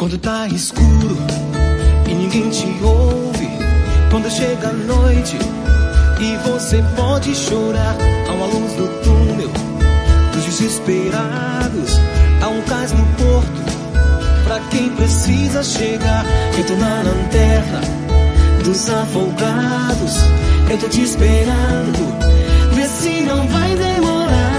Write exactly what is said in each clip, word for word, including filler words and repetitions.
Quando tá escuro e ninguém te ouve, quando chega a noite e você pode chorar, há uma luz no túnel dos desesperados, há um cais no porto pra quem precisa chegar. Eu tô na lanterna dos afogados, eu tô te esperando, vê se não vai demorar.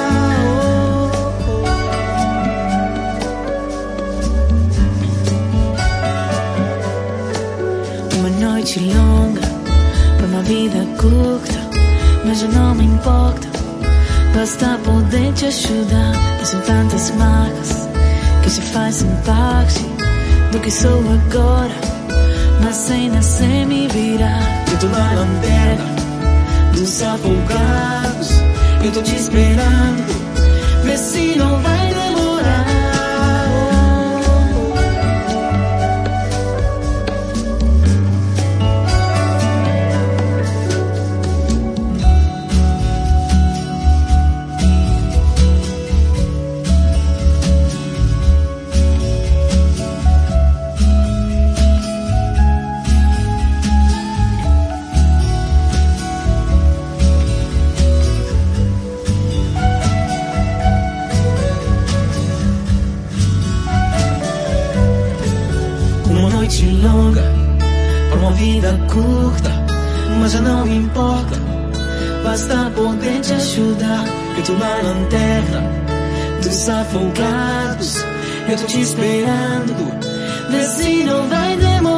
Noite longa, para uma vida curta, mas já não me importa, basta poder te ajudar. E são tantas marcas que se fazem parte do que sou agora, mas sem nascer me virar. Eu tô na lanterna dos afogados, eu tô te esperando, vê se não vai demorar. Longa, para uma vida curta, mas já não importa, basta poder te ajudar. Eu tô na lanterna dos afogados, eu tô te esperando, vê se não vai demorar.